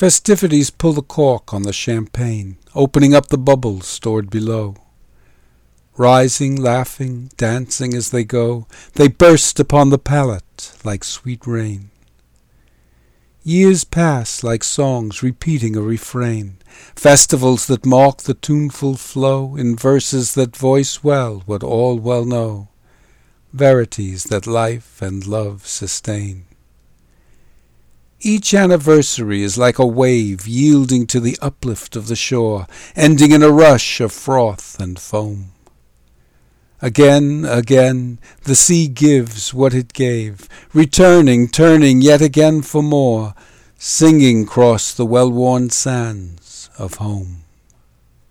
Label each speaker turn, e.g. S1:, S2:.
S1: Festivities pull the cork on the champagne, opening up the bubbles stored below. Rising, laughing, dancing as they go, they burst upon the palate like sweet rain. Years pass like songs repeating a refrain, festivals that mock the tuneful flow in verses that voice well what all well know, verities that life and love sustain. Each anniversary is like a wave yielding to the uplift of the shore, ending in a rush of froth and foam. Again, again, the sea gives what it gave, returning, turning yet again for more, singing 'cross the well-worn sands of home.